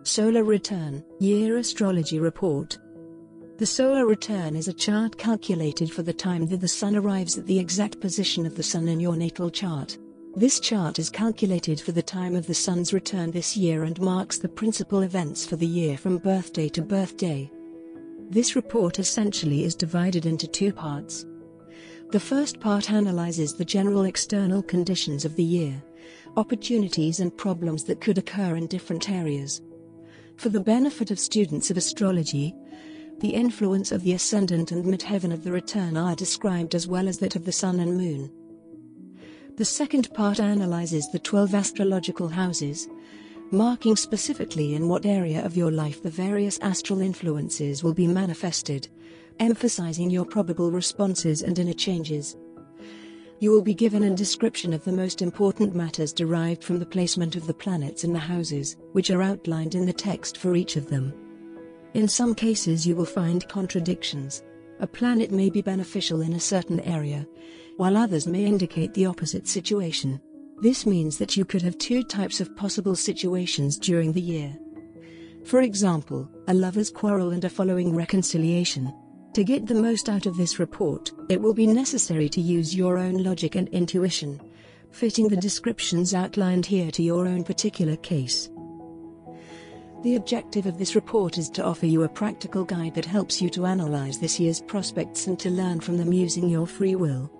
Solar Return, Year Astrology Report. The solar return is a chart calculated for the time that the Sun arrives at the exact position of the Sun in your natal chart. This chart is calculated for the time of the Sun's return this year and marks the principal events for the year from birthday to birthday. This report essentially is divided into two parts. The first part analyzes the general external conditions of the year, opportunities and problems that could occur in different areas. For the benefit of students of astrology, the influence of the ascendant and midheaven of the return are described as well as that of the Sun and Moon. The second part analyzes the 12 astrological houses, marking specifically in what area of your life the various astral influences will be manifested, emphasizing your probable responses and inner changes. You will be given a description of the most important matters derived from the placement of the planets in the houses, which are outlined in the text for each of them. In some cases you will find contradictions. A planet may be beneficial in a certain area, while others may indicate the opposite situation. This means that you could have two types of possible situations during the year. For example, a lover's quarrel and a following reconciliation. To get the most out of this report, it will be necessary to use your own logic and intuition, fitting the descriptions outlined here to your own particular case. The objective of this report is to offer you a practical guide that helps you to analyze this year's prospects and to learn from them using your free will.